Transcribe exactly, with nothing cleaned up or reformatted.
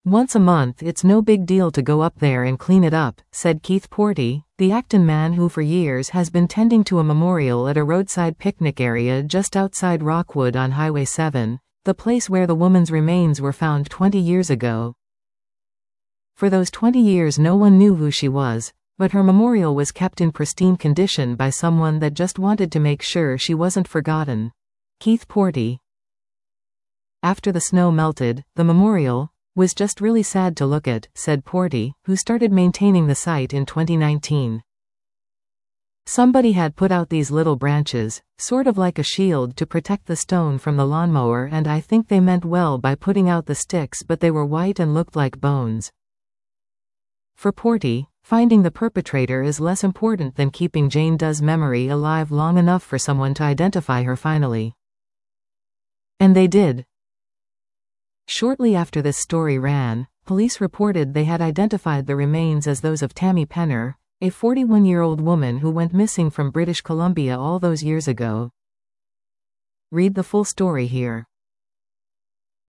"Once a month it's no big deal to go up there and clean it up," said Keith Porty, the Acton man who for years has been tending to a memorial at a roadside picnic area just outside Rockwood on Highway seven, the place where the woman's remains were found twenty years ago. For those twenty years no one knew who she was, but her memorial was kept in pristine condition by someone that just wanted to make sure she wasn't forgotten. Keith Porty. "After the snow melted, the memorial was just really sad to look at," said Porty, who started maintaining the site in twenty nineteen. "Somebody had put out these little branches, sort of like a shield to protect the stone from the lawnmower, and I think they meant well by putting out the sticks, but they were white and looked like bones." For Porty, finding the perpetrator is less important than keeping Jane Doe's memory alive long enough for someone to identify her finally. And they did. Shortly after this story ran, police reported they had identified the remains as those of Tammy Penner, a forty-one-year-old woman who went missing from British Columbia all those years ago. Read the full story here.